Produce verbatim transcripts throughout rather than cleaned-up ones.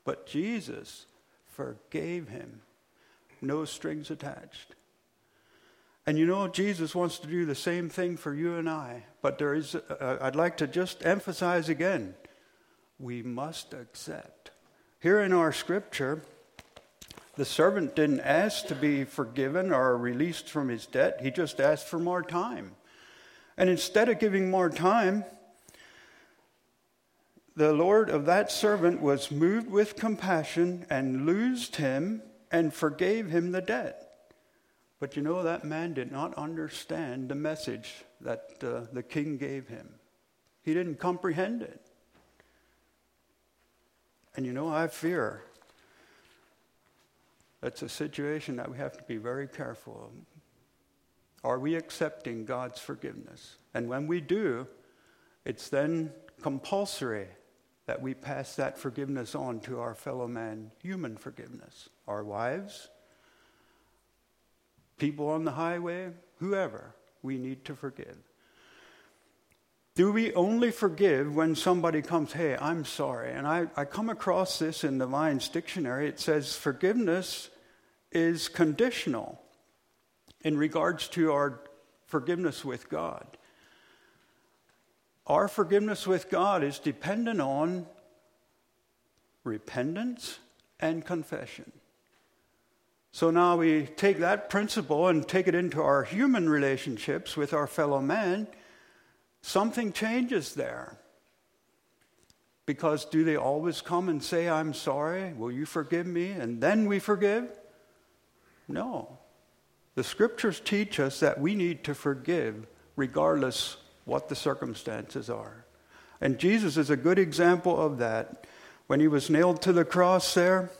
But Jesus forgave him. No strings attached. And you know, Jesus wants to do the same thing for you and I. But there is, uh, I'd like to just emphasize again, we must accept. Here in our scripture, the servant didn't ask to be forgiven or released from his debt. He just asked for more time. And instead of giving more time, the Lord of that servant was moved with compassion and loosed him and forgave him the debt. But you know, that man did not understand the message that uh, the king gave him. He didn't comprehend it. And you know, I fear that's a situation that we have to be very careful of. Are we accepting God's forgiveness? And when we do, it's then compulsory that we pass that forgiveness on to our fellow man, human forgiveness. Our wives, people on the highway, whoever, we need to forgive. Do we only forgive when somebody comes, hey, I'm sorry? And I, I come across this in the Vine's dictionary. It says forgiveness is conditional in regards to our forgiveness with God. Our forgiveness with God is dependent on repentance and confession. So now we take that principle and take it into our human relationships with our fellow man. Something changes there. Because do they always come and say, I'm sorry, will you forgive me? And then we forgive? No. The scriptures teach us that we need to forgive regardless what the circumstances are. And Jesus is a good example of that. When he was nailed to the cross there,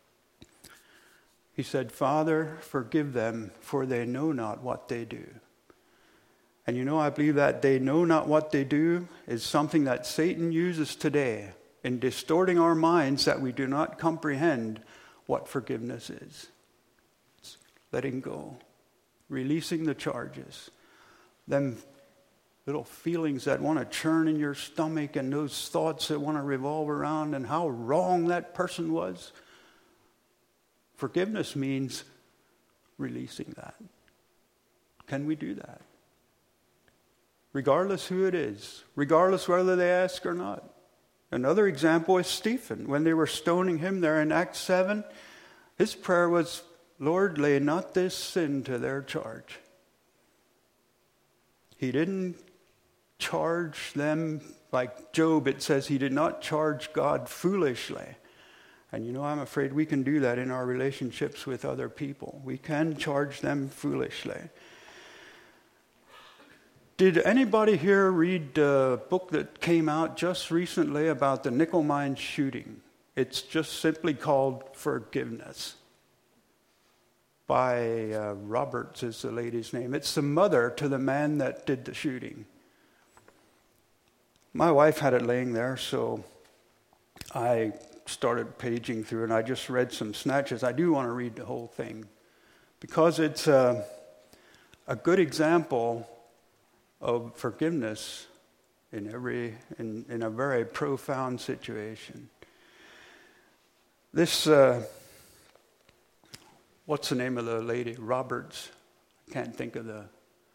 he said, Father, forgive them, for they know not what they do. And you know, I believe that they know not what they do is something that Satan uses today in distorting our minds that we do not comprehend what forgiveness is. It's letting go, releasing the charges, them little feelings that want to churn in your stomach and those thoughts that want to revolve around and how wrong that person was. Forgiveness means releasing that. Can we do that? Regardless who it is, regardless whether they ask or not. Another example is Stephen. When they were stoning him there in Acts seven, his prayer was, Lord, lay not this sin to their charge. He didn't charge them like Job. It says he did not charge God foolishly. And you know, I'm afraid we can do that in our relationships with other people. We can charge them foolishly. Did anybody here read a book that came out just recently about the nickel mine shooting? It's just simply called Forgiveness. By uh, Roberts is the lady's name. It's the mother to the man that did the shooting. My wife had it laying there, so I started paging through and I just read some snatches. I do want to read the whole thing because it's a, a good example of forgiveness in every in, in a very profound situation. This uh, what's the name of the lady? Roberts. I can't think of the.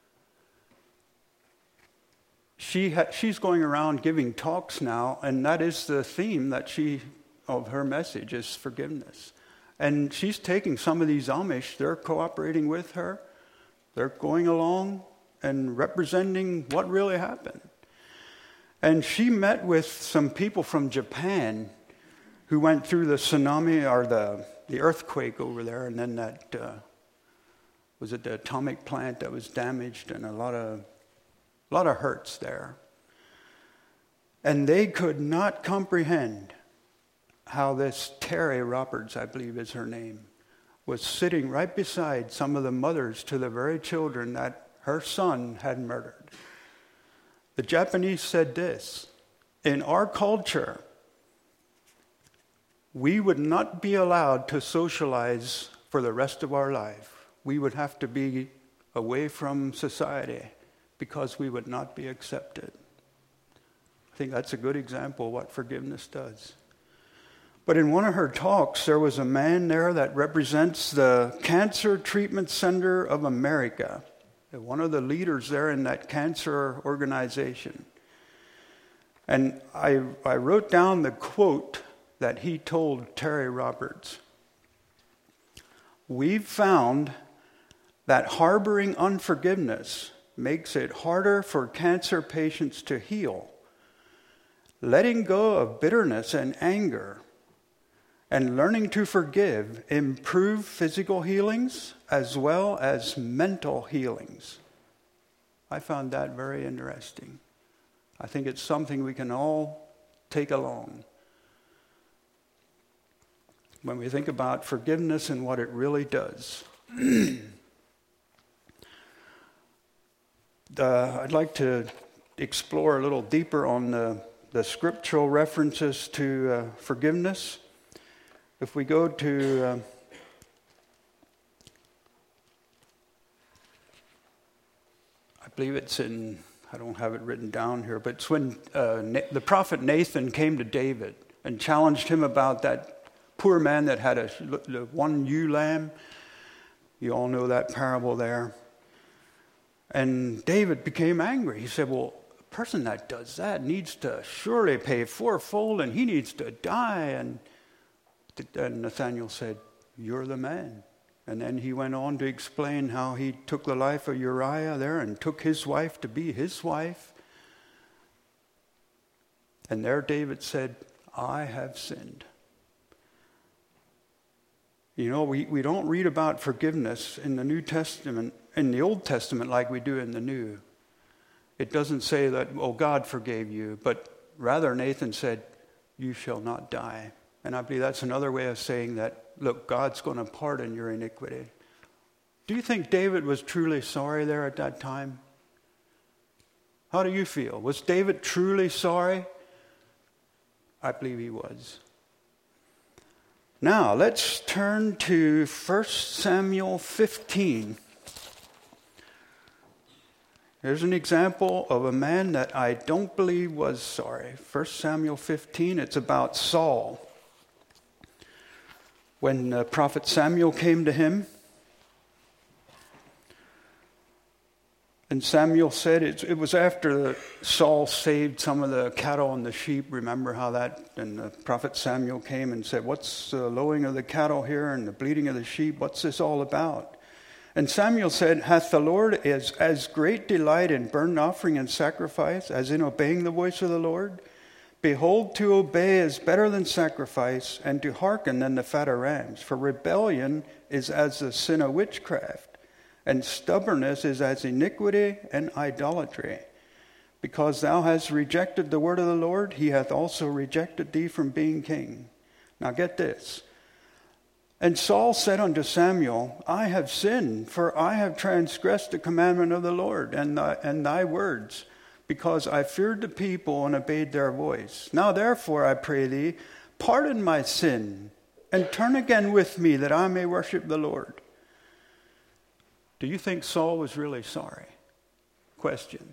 She ha- she's going around giving talks now, and that is the theme that she of her message is forgiveness. And she's taking some of these Amish. They're cooperating with her. They're going along and representing what really happened. And she met with some people from Japan who went through the tsunami or the, the earthquake over there, and then that, uh, was it the atomic plant that was damaged, and a lot of, a lot of hurts there. And they could not comprehend how this Terry Roberts, I believe is her name, was sitting right beside some of the mothers to the very children that her son had murdered. The Japanese said this, in our culture, we would not be allowed to socialize for the rest of our life. We would have to be away from society because we would not be accepted. I think that's a good example of what forgiveness does. But in one of her talks, there was a man there that represents the Cancer Treatment Center of America, one of the leaders there in that cancer organization. And I, I wrote down the quote that he told Terry Roberts. "We've found that harboring unforgiveness makes it harder for cancer patients to heal. Letting go of bitterness and anger and learning to forgive improve physical healings as well as mental healings." I found that very interesting. I think it's something we can all take along when we think about forgiveness and what it really does. uh, I'd like to explore a little deeper on the, the scriptural references to uh, forgiveness. If we go to uh, I believe it's in, I don't have it written down here, but it's when uh, Na- the prophet Nathan came to David and challenged him about that poor man that had a the one ewe lamb. You all know that parable there. And David became angry. He said, well, a person that does that needs to surely pay fourfold, and he needs to die. And, and Nathanael said, you're the man. And then he went on to explain how he took the life of Uriah there and took his wife to be his wife. And there David said, I have sinned. You know, we, we don't read about forgiveness in the New Testament, in the Old Testament like we do in the New. It doesn't say that, oh, God forgave you, but rather Nathan said, you shall not die. And I believe that's another way of saying that, look, God's going to pardon your iniquity. Do you think David was truly sorry there at that time? How do you feel? Was David truly sorry? I believe he was. Now, let's turn to First Samuel fifteen. Here's an example of a man that I don't believe was sorry. First Samuel fifteen, it's about Saul. When uh, prophet Samuel came to him, and Samuel said, it, it was after Saul saved some of the cattle and the sheep. Remember how that, and the prophet Samuel came and said, what's the lowing of the cattle here and the bleating of the sheep? What's this all about? And Samuel said, hath the Lord as, as great delight in burnt offering and sacrifice as in obeying the voice of the Lord? Behold, to obey is better than sacrifice, and to hearken than the fat of rams. For rebellion is as the sin of witchcraft, and stubbornness is as iniquity and idolatry. Because thou hast rejected the word of the Lord, he hath also rejected thee from being king. Now get this. And Saul said unto Samuel, I have sinned, for I have transgressed the commandment of the Lord and thy, and thy words, because I feared the people and obeyed their voice. Now therefore, I pray thee, pardon my sin, and turn again with me, that I may worship the Lord. Do you think Saul was really sorry? Question.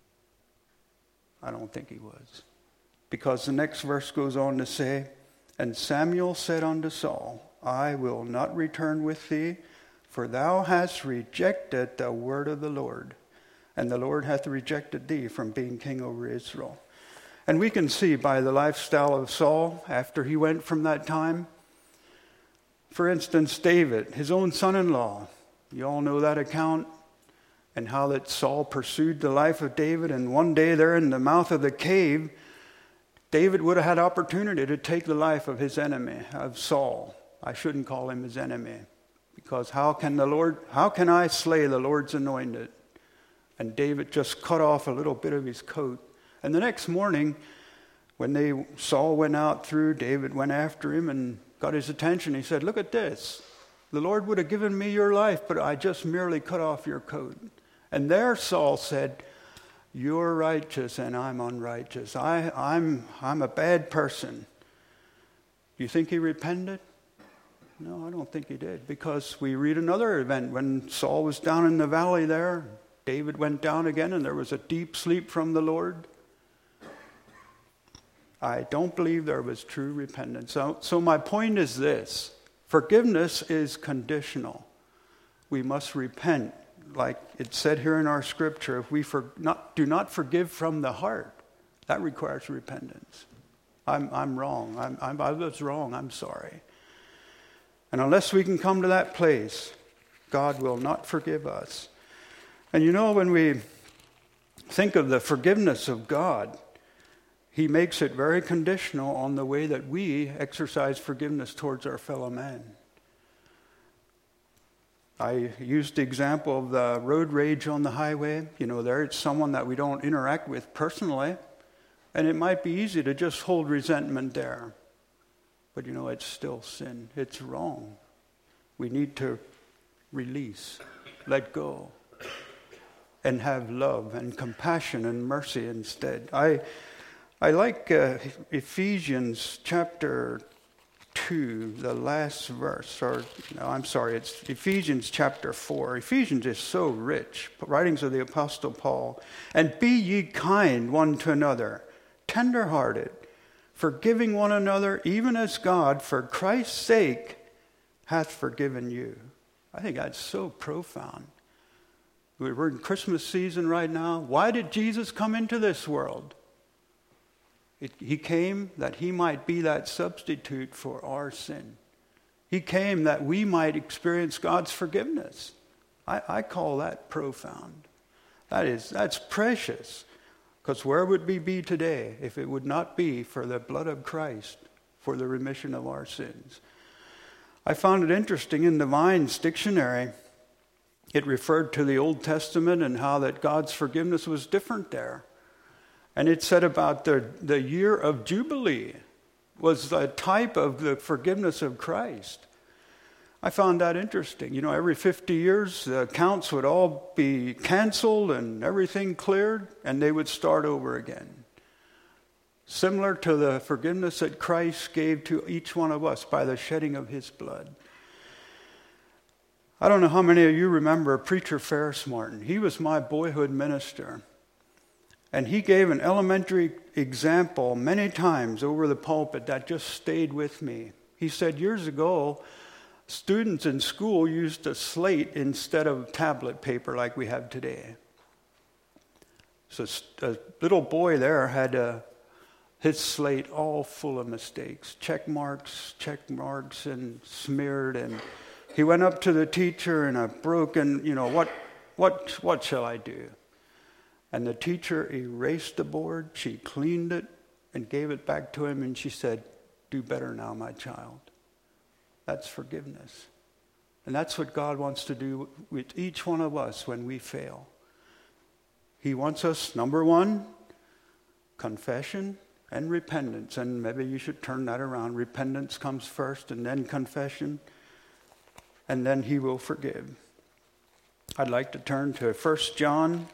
I don't think he was. Because the next verse goes on to say, and Samuel said unto Saul, I will not return with thee, for thou hast rejected the word of the Lord, and the Lord hath rejected thee from being king over Israel. And we can see by the lifestyle of Saul after he went from that time. For instance, David, his own son-in-law. You all know that account, and how that Saul pursued the life of David. And one day there in the mouth of the cave, David would have had opportunity to take the life of his enemy, of Saul. I shouldn't call him his enemy, because how can the Lord, how can I slay the Lord's anointed? And David just cut off a little bit of his coat. And the next morning, when they Saul went out through, David went after him and got his attention. He said, look at this. The Lord would have given me your life, but I just merely cut off your coat. And there Saul said, you're righteous and I'm unrighteous. I, I'm, I'm a bad person. Do you think he repented? No, I don't think he did. Because we read another event when Saul was down in the valley there. David went down again and there was a deep sleep from the Lord. I don't believe there was true repentance. So, so my point is this. Forgiveness is conditional. We must repent. Like it said here in our scripture, if we for, not, do not forgive from the heart, that requires repentance. I'm, I'm wrong. I'm, I'm, I was wrong. I'm sorry. And unless we can come to that place, God will not forgive us. And you know, when we think of the forgiveness of God, he makes it very conditional on the way that we exercise forgiveness towards our fellow man. I used the example of the road rage on the highway. You know, there it's someone that we don't interact with personally, and it might be easy to just hold resentment there. But you know, it's still sin. It's wrong. We need to release, let go, and have love and compassion and mercy instead. I I like uh, Ephesians chapter two, the last verse, or no, I'm sorry, it's Ephesians chapter four. Ephesians is so rich, writings of the Apostle Paul. And be ye kind one to another, tender-hearted, forgiving one another, even as God, for Christ's sake, hath forgiven you. I think that's so profound. We're in Christmas season right now. Why did Jesus come into this world? It, he came that he might be that substitute for our sin. He came that we might experience God's forgiveness. I, I call that profound. That is, that's precious. Because where would we be today if it would not be for the blood of Christ for the remission of our sins? I found it interesting in the Vine's dictionary. It referred to the Old Testament and how that God's forgiveness was different there. And it said about the, the year of Jubilee was a type of the forgiveness of Christ. I found that interesting. You know, every fifty years, the accounts would all be canceled and everything cleared, and they would start over again. Similar to the forgiveness that Christ gave to each one of us by the shedding of his blood. I don't know how many of you remember Preacher Ferris Martin. He was my boyhood minister. And he gave an elementary example many times over the pulpit that just stayed with me. He said years ago, students in school used a slate instead of tablet paper like we have today. So a little boy there had a, his slate all full of mistakes, check marks, check marks, and smeared. And he went up to the teacher in a broken, you know, what, what, what shall I do? And the teacher erased the board, she cleaned it, and gave it back to him, and she said, do better now, my child. That's forgiveness. And that's what God wants to do with each one of us when we fail. He wants us, number one, confession and repentance. And maybe you should turn that around. Repentance comes first, and then confession, and then he will forgive. I'd like to turn to First John.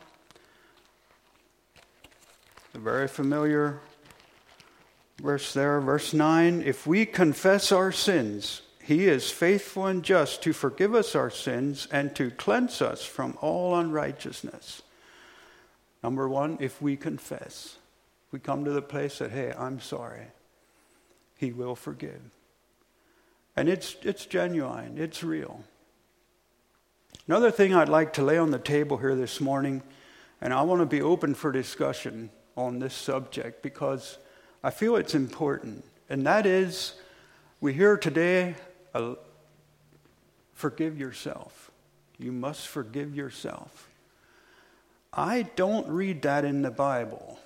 A very familiar verse there, verse nine. If we confess our sins, he is faithful and just to forgive us our sins and to cleanse us from all unrighteousness. Number one, if we confess, we come to the place that, hey, I'm sorry, he will forgive. And it's it's genuine, it's real. Another thing I'd like to lay on the table here this morning, and I want to be open for discussion on this subject because I feel it's important. And that is, we hear today, uh, forgive yourself. You must forgive yourself. I don't read that in the Bible.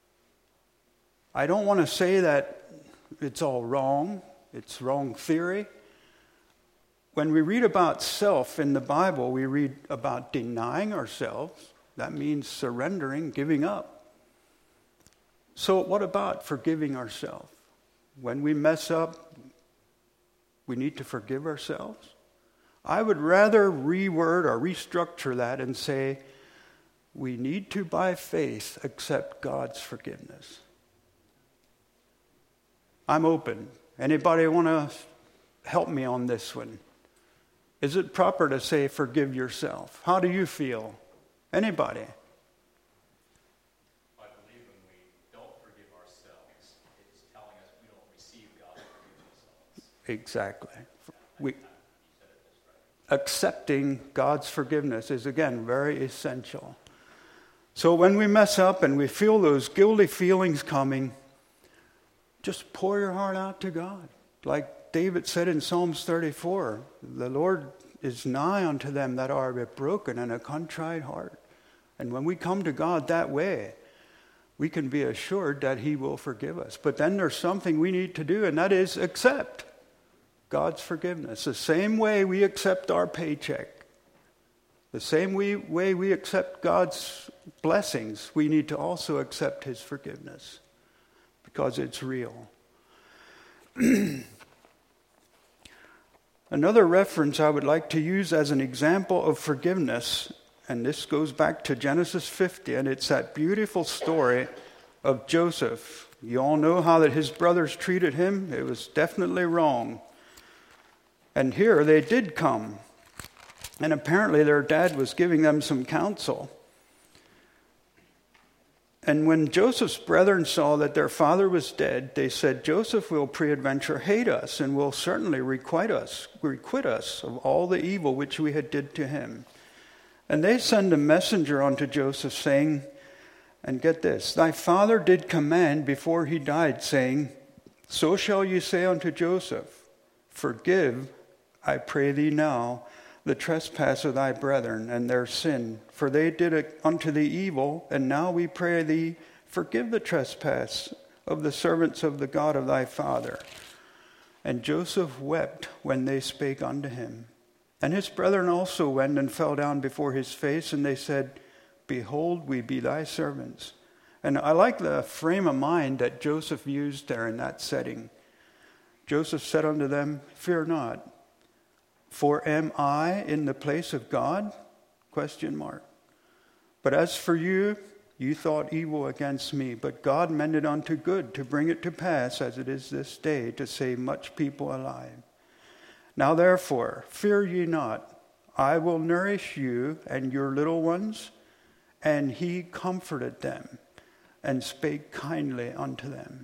I don't want to say that it's all wrong. It's wrong theory. When we read about self in the Bible, we read about denying ourselves. That means surrendering, giving up. So what about forgiving ourselves? When we mess up, we need to forgive ourselves? I would rather reword or restructure that and say, we need to, by faith, accept God's forgiveness. I'm open. Anybody want to help me on this one? Is it proper to say forgive yourself? How do you feel? Anybody? I believe when we don't forgive ourselves, it's Exactly. We, accepting God's forgiveness is, again, very essential. So when we mess up and we feel those guilty feelings coming, just pour your heart out to God. Like David said in Psalms thirty-four, the Lord is nigh unto them that are a broken and a contrite heart. And when we come to God that way, we can be assured that he will forgive us. But then there's something we need to do, and that is accept God's forgiveness. The same way we accept our paycheck, the same way, way we accept God's blessings, we need to also accept his forgiveness because it's real. Another reference I would like to use as an example of forgiveness, and this goes back to Genesis fifty, and it's that beautiful story of Joseph. You all know how that his brothers treated him. It was definitely wrong. And here they did come. And apparently their dad was giving them some counsel. And when Joseph's brethren saw that their father was dead, they said, Joseph will peradventure hate us and will certainly requite us, requite us of all the evil which we had did to him. And they send a messenger unto Joseph, saying, and get this, thy father did command before he died, saying, so shall you say unto Joseph, forgive, I pray thee now, the trespass of thy brethren and their sin, for they did unto thee evil, and now we pray thee, forgive the trespass of the servants of the God of thy father. And Joseph wept when they spake unto him. And his brethren also went and fell down before his face, and they said, behold, we be thy servants. And I like the frame of mind that Joseph used there in that setting. Joseph said unto them, fear not. For am I in the place of God? Question mark. But as for you, you thought evil against me, but God meant it unto good to bring it to pass as it is this day to save much people alive. Now therefore, fear ye not. I will nourish you and your little ones. And he comforted them and spake kindly unto them.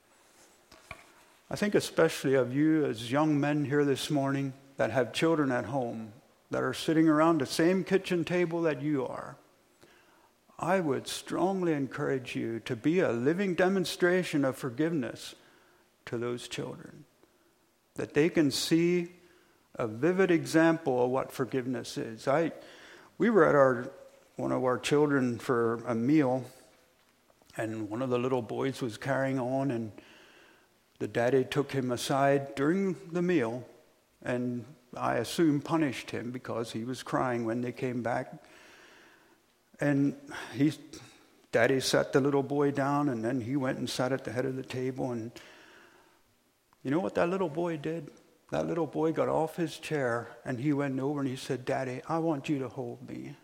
I think especially of you as young men here this morning that have children at home that are sitting around the same kitchen table that you are. I would strongly encourage you to be a living demonstration of forgiveness to those children, that they can see a vivid example of what forgiveness is. I, we were at our one of our children for a meal, and one of the little boys was carrying on, and the daddy took him aside during the meal, and I assume punished him because he was crying when they came back. And he, daddy sat the little boy down, and then he went and sat at the head of the table. And you know what that little boy did? That little boy got off his chair, and he went over and he said, Daddy, I want you to hold me.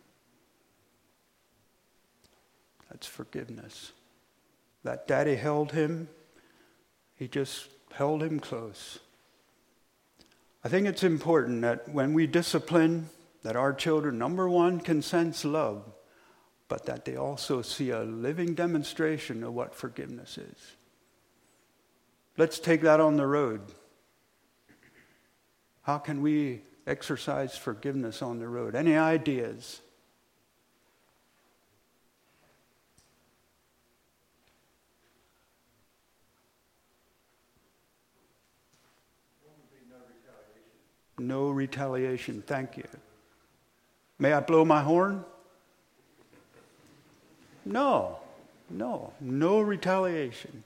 That's forgiveness. That daddy held him. He just held him close. I think it's important that when we discipline, that our children, number one, can sense love, but that they also see a living demonstration of what forgiveness is. Let's take that on the road. How can we exercise forgiveness on the road? Any ideas? No retaliation. Thank you. May I blow my horn? No. No. No retaliation.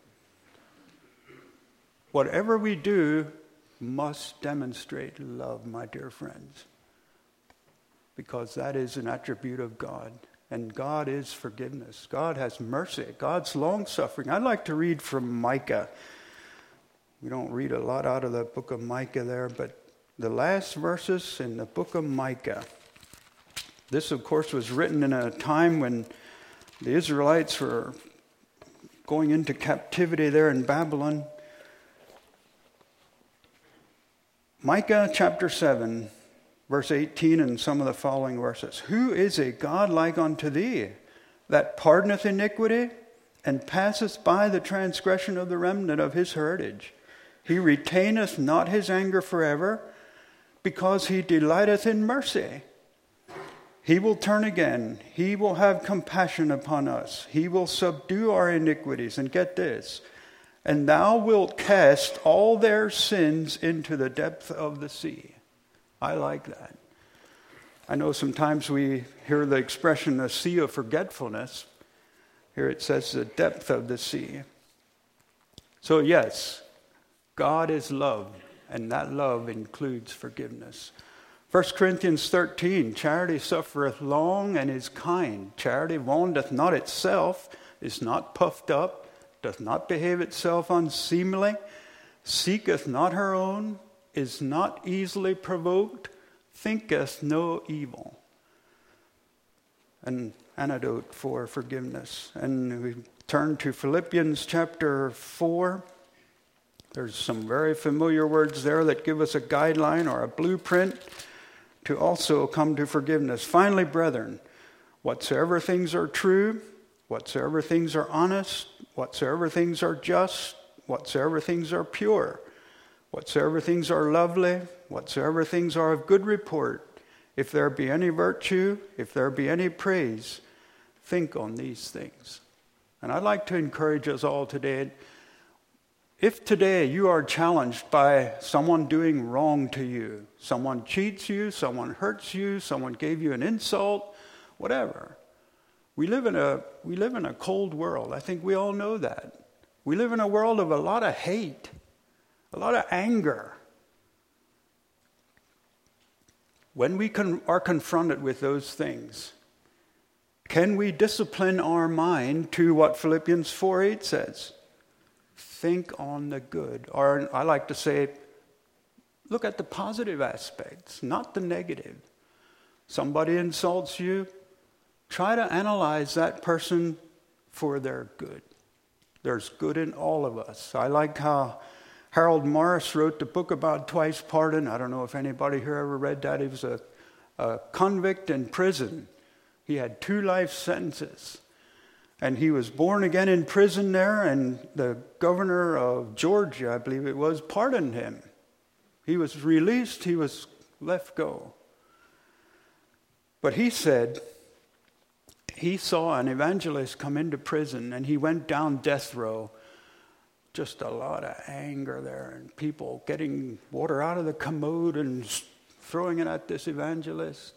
Whatever we do must demonstrate love, my dear friends, because that is an attribute of God. And God is forgiveness. God has mercy. God's long-suffering. I'd like to read from Micah. We don't read a lot out of the book of Micah there, but the last verses in the book of Micah. This, of course, was written in a time when the Israelites were going into captivity there in Babylon. Micah chapter seven, verse eighteen, and some of the following verses. Who is a God like unto thee, that pardoneth iniquity, and passeth by the transgression of the remnant of his heritage? He retaineth not his anger forever, because he delighteth in mercy. He will turn again. He will have compassion upon us. He will subdue our iniquities. And get this, and thou wilt cast all their sins into the depth of the sea. I like that. I know sometimes we hear the expression, the sea of forgetfulness. Here it says the depth of the sea. So yes, God is love, and that love includes forgiveness. First Corinthians thirteen, charity suffereth long and is kind. Charity vaunteth not itself, is not puffed up, doth not behave itself unseemly, seeketh not her own, is not easily provoked, thinketh no evil. An antidote for forgiveness. And we turn to Philippians chapter four. There's some very familiar words there that give us a guideline or a blueprint to also come to forgiveness. Finally, brethren, whatsoever things are true, whatsoever things are honest, whatsoever things are just, whatsoever things are pure, whatsoever things are lovely, whatsoever things are of good report, if there be any virtue, if there be any praise, think on these things. And I'd like to encourage us all today, if today you are challenged by someone doing wrong to you, someone cheats you, someone hurts you, someone gave you an insult, whatever. We live in a we live in a cold world. I think we all know that. We live in a world of a lot of hate, a lot of anger. When we con- are confronted with those things, can we discipline our mind to what Philippians four eight says? Think on the good. Or I like to say, look at the positive aspects, not the negative. Somebody insults you, try to analyze that person for their good. There's good in all of us. I like how Harold Morris wrote the book about twice pardon. I don't know if anybody here ever read that. He was a, a convict in prison. He had two life sentences. And he was born again in prison there, and the governor of Georgia, I believe it was, pardoned him. He was released, he was let go. But he said he saw an evangelist come into prison, and he went down death row. Just a lot of anger there, and people getting water out of the commode and throwing it at this evangelist.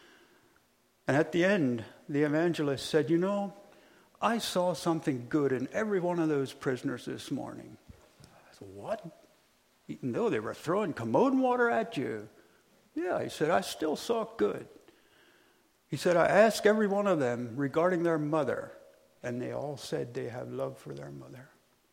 And at the end, the evangelist said, you know, I saw something good in every one of those prisoners this morning. I said, what? Even though they were throwing commode water at you? Yeah, he said, I still saw good. He said, I asked every one of them regarding their mother, and they all said they have love for their mother.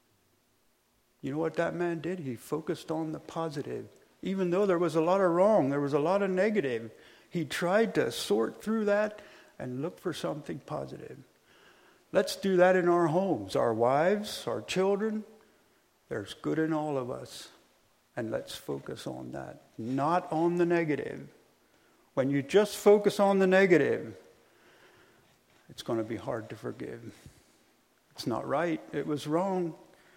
You know what that man did? He focused on the positive. Even though there was a lot of wrong, there was a lot of negative, he tried to sort through that and look for something positive. Let's do that in our homes, our wives, our children. There's good in all of us. And let's focus on that, not on the negative. When you just focus on the negative, it's going to be hard to forgive. It's not right. It was wrong.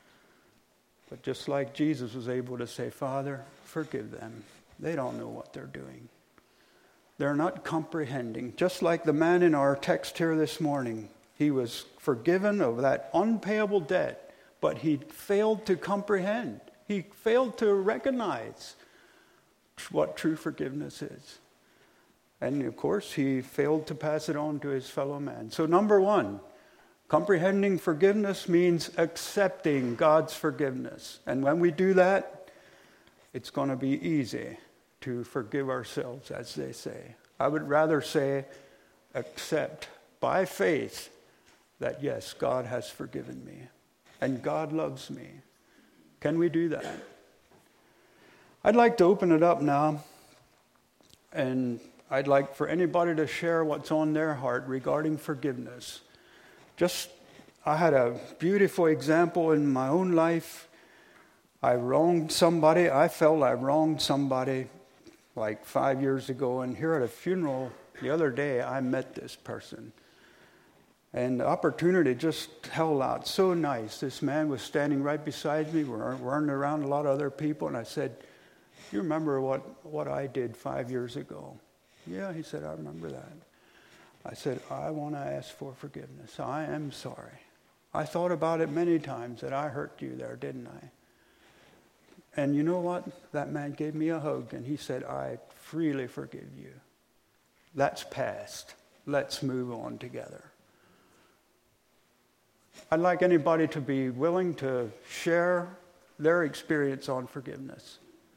But just like Jesus was able to say, Father, forgive them. They don't know what they're doing. They're not comprehending. Just like the man in our text here this morning. He was forgiven of that unpayable debt, but he failed to comprehend. He failed to recognize what true forgiveness is. And of course, he failed to pass it on to his fellow man. So number one, comprehending forgiveness means accepting God's forgiveness. And when we do that, it's going to be easy to forgive ourselves, as they say. I would rather say accept by faith that yes, God has forgiven me and God loves me. Can we do that? I'd like to open it up now, and I'd like for anybody to share what's on their heart regarding forgiveness. Just, I had a beautiful example in my own life. I wronged somebody. I felt I wronged somebody like five years ago, and here at a funeral the other day, I met this person. And the opportunity just held out so nice. This man was standing right beside me. We're running around a lot of other people. And I said, you remember what, what I did five years ago? Yeah, he said, I remember that. I said, I want to ask for forgiveness. I am sorry. I thought about it many times that I hurt you there, didn't I? And you know what? That man gave me a hug and he said, I freely forgive you. That's past. Let's move on together. I'd like anybody to be willing to share their experience on forgiveness.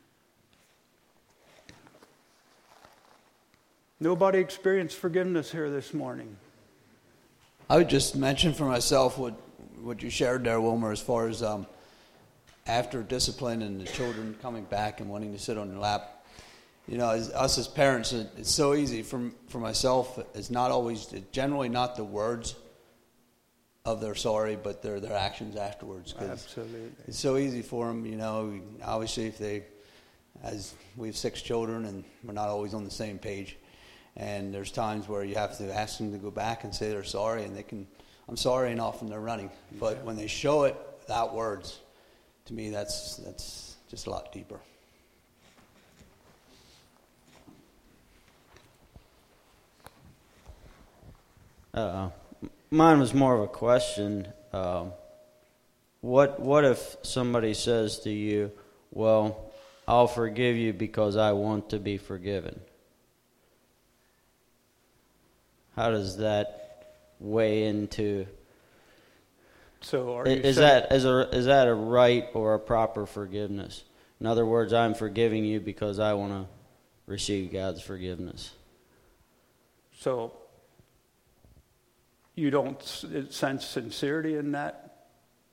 Nobody experienced forgiveness here this morning. I would just mention for myself what, what you shared there, Wilmer, as far as um, after discipline and the children coming back and wanting to sit on your lap. You know, as, us as parents, it, it's so easy for, for myself. It's not always, it's generally not the words of their sorry, but their their actions afterwards. Absolutely. It's so easy for them, you know, obviously if they, as we have six children and we're not always on the same page. And there's times where you have to ask them to go back and say they're sorry, and they can, I'm sorry, and often they're running. But yeah. When they show it without words, to me, that's that's just a lot deeper. Uh, mine was more of a question. Um, what what if somebody says to you, well, I'll forgive you because I want to be forgiven? How does that weigh into? So are you is saying, that is a is that a right or a proper forgiveness? In other words, I'm forgiving you because I want to receive God's forgiveness. So you don't sense sincerity in that?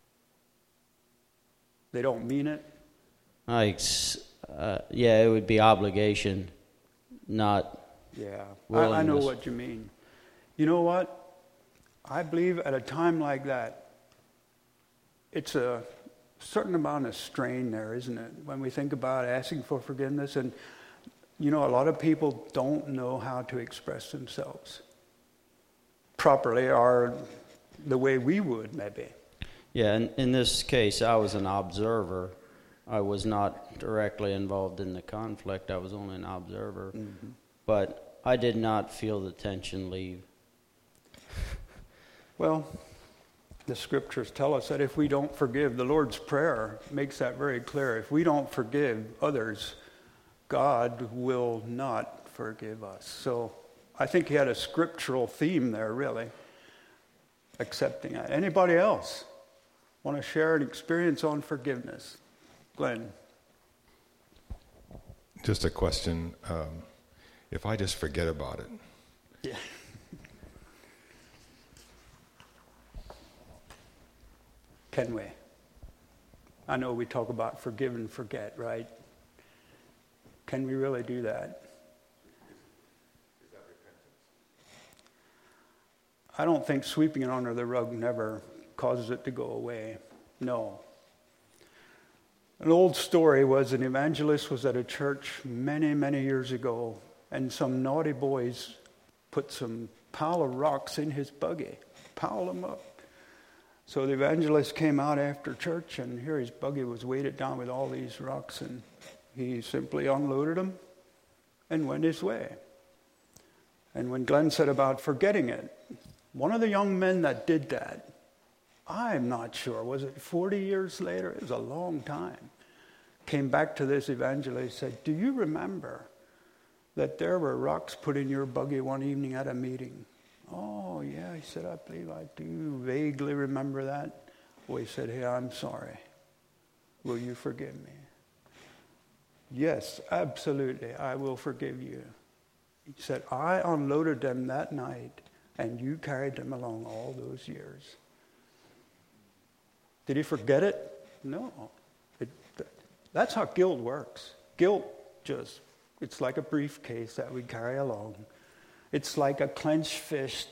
They don't mean it? Like, uh, yeah, it would be obligation, not yeah. willingness. I, I know what you mean. You know what? I believe at a time like that, it's a certain amount of strain there, isn't it? When we think about asking for forgiveness. And, you know, a lot of people don't know how to express themselves properly or the way we would, maybe. Yeah, in, in this case, I was an observer. I was not directly involved in the conflict. I was only an observer. Mm-hmm. But I did not feel the tension leave. Well, the scriptures tell us that if we don't forgive, the Lord's Prayer makes that very clear. If we don't forgive others, God will not forgive us. So I think he had a scriptural theme there, really, accepting that. Anybody else want to share an experience on forgiveness? Glenn. Just a question. Um, if I just forget about it. Yeah. Can we? I know we talk about forgive and forget, right? Can we really do that? Is that repentance? I don't think sweeping it under the rug never causes it to go away. No. An old story was an evangelist was at a church many, many years ago, and some naughty boys put some pile of rocks in his buggy, piled them up. So the evangelist came out after church, and here his buggy was weighted down with all these rocks, and he simply unloaded them and went his way. And when Glenn said about forgetting it, one of the young men that did that, I'm not sure, was it forty years later? It was a long time. Came back to this evangelist and said, do you remember that there were rocks put in your buggy one evening at a meeting? Oh, yeah, he said, I believe I do vaguely remember that. Well, he said, hey, I'm sorry. Will you forgive me? Yes, absolutely, I will forgive you. He said, I unloaded them that night, and you carried them along all those years. Did he forget it? No. It, that's how guilt works. Guilt just, it's like a briefcase that we carry along. It's like a clenched fist.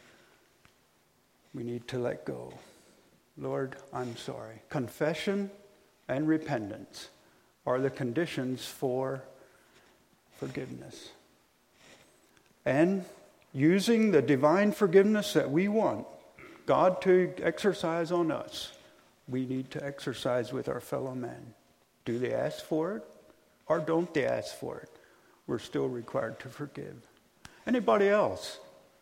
We need to let go. Lord, I'm sorry. Confession and repentance are the conditions for forgiveness. And using the divine forgiveness that we want God to exercise on us, we need to exercise with our fellow men. Do they ask for it or don't they ask for it? We're still required to forgive. Anybody else?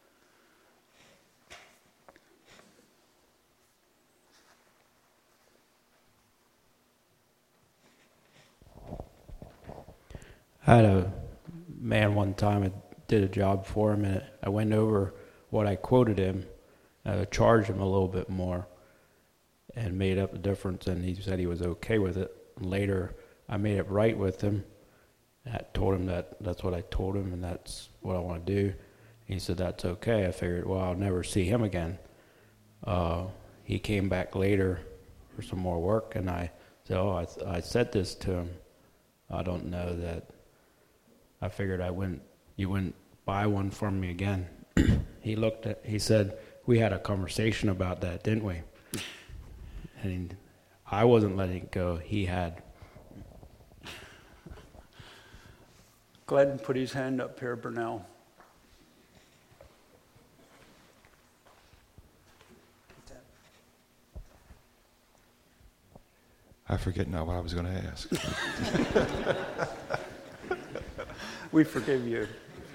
I had a man one time, I did a job for him, and I went over what I quoted him, uh, charged him a little bit more, and made up the difference, and he said he was okay with it. Later, I made it right with him. I told him that that's what I told him, and that's what I want to do. He said, that's okay. I figured, well, I'll never see him again. Uh, he came back later for some more work, and I said, oh, I, I said this to him. I don't know that. I figured I wouldn't, you wouldn't buy one from me again. He looked at, he said, we had a conversation about that, didn't we? And I wasn't letting it go. He had. Glenn put his hand up here, Burnell. I forget now what I was going to ask. We forgive you.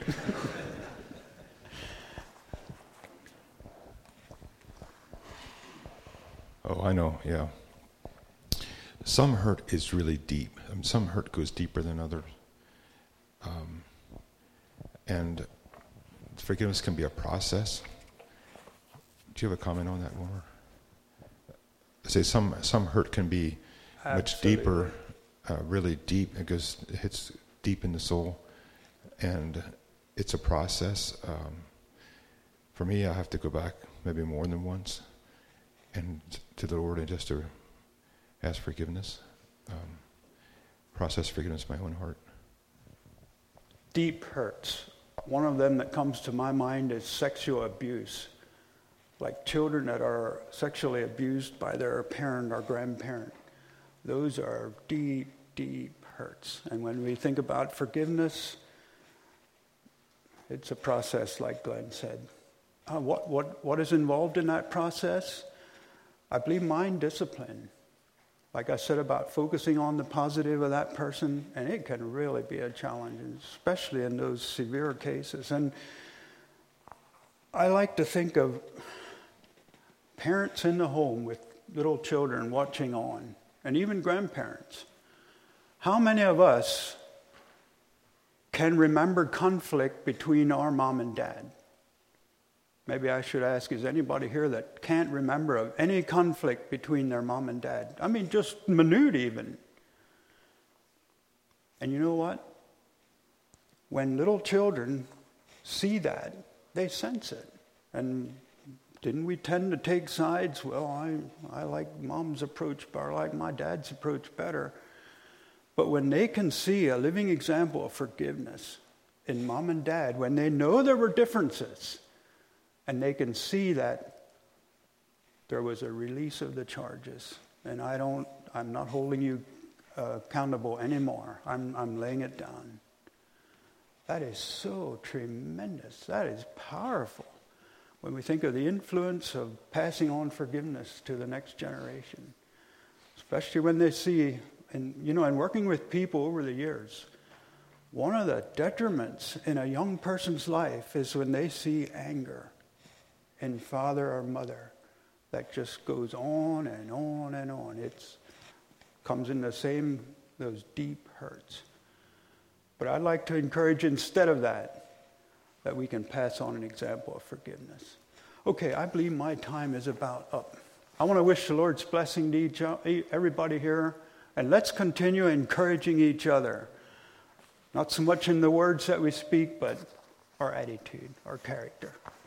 Oh, I know, yeah. Some hurt is really deep. I mean, some hurt goes deeper than others. Um, and forgiveness can be a process. Do you have a comment on that, Wilmer? I say some some hurt can be Absolutely. much deeper, uh, really deep. It goes, it hits deep in the soul, and it's a process. Um, for me, I have to go back maybe more than once, and to the Lord, and just to ask forgiveness, um, process forgiveness in my own heart. Deep hurts. One of them that comes to my mind is sexual abuse. Like children that are sexually abused by their parent or grandparent. Those are deep, deep hurts. And when we think about forgiveness, it's a process, like Glenn said. Uh, what, what, what is involved in that process? I believe mind discipline. Like I said about focusing on the positive of that person, and it can really be a challenge, especially in those severe cases. And I like to think of parents in the home with little children watching on, and even grandparents. How many of us can remember conflict between our mom and dad? Maybe I should ask, is anybody here that can't remember of any conflict between their mom and dad? I mean, just minute even. And you know what? When little children see that, they sense it. And didn't we tend to take sides? Well, I, I like mom's approach, but I like my dad's approach better. But when they can see a living example of forgiveness in mom and dad, when they know there were differences, and they can see that there was a release of the charges, and I don't, I'm not holding you uh, accountable anymore. I'm, I'm laying it down. That is so tremendous. That is powerful. When we think of the influence of passing on forgiveness to the next generation, especially when they see, and you know, and working with people over the years, one of the detriments in a young person's life is when they see anger in father or mother that just goes on and on and on. It comes in the same, those deep hurts. But I'd like to encourage instead of that, that we can pass on an example of forgiveness. Okay, I believe my time is about up. I want to wish the Lord's blessing to each, everybody here, and let's continue encouraging each other. Not so much in the words that we speak, but our attitude, our character.